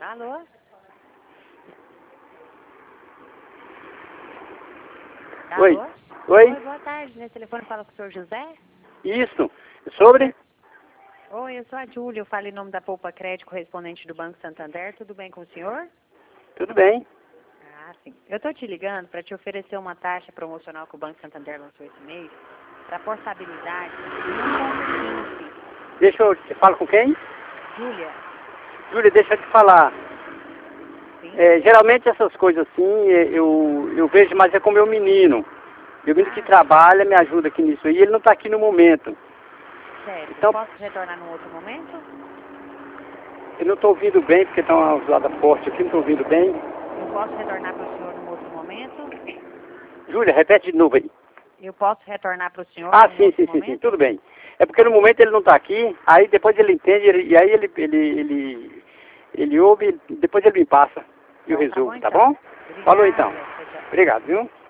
Alô? Oi. Alô? Oi. Oi, boa tarde. Nesse telefone fala com o senhor José? Isso. Sobre? Oi, eu sou a Júlia. Eu falo em nome da Poupa Crédito, correspondente do Banco Santander. Tudo bem com o senhor? Tudo bem. Ah, sim. Eu estou te ligando para te oferecer uma taxa promocional que o Banco Santander lançou esse mês para portabilidade de 1,15. Deixa eu... Você fala com quem? Júlia, Júlia, deixa eu te falar. sim? Geralmente essas coisas assim, eu vejo, mas é com meu menino. Meu menino que Ah, trabalha, me ajuda aqui nisso aí, ele não está aqui no momento. certo. Então, Posso retornar num outro momento? eu não estou ouvindo bem, porque está uma zoada forte aqui, não estou ouvindo bem. Eu posso retornar para o senhor num outro momento? Júlia, repete de novo aí. Eu posso retornar para o senhor Ah, num sim, outro sim, sim, sim, momento? tudo bem. É porque no momento ele não está aqui, aí depois ele entende, e aí ele ouve, depois ele me passa e eu Então, tá bom resolvo, tá então. bom? Falou então. Obrigada. Tchau, tchau. Obrigado, viu?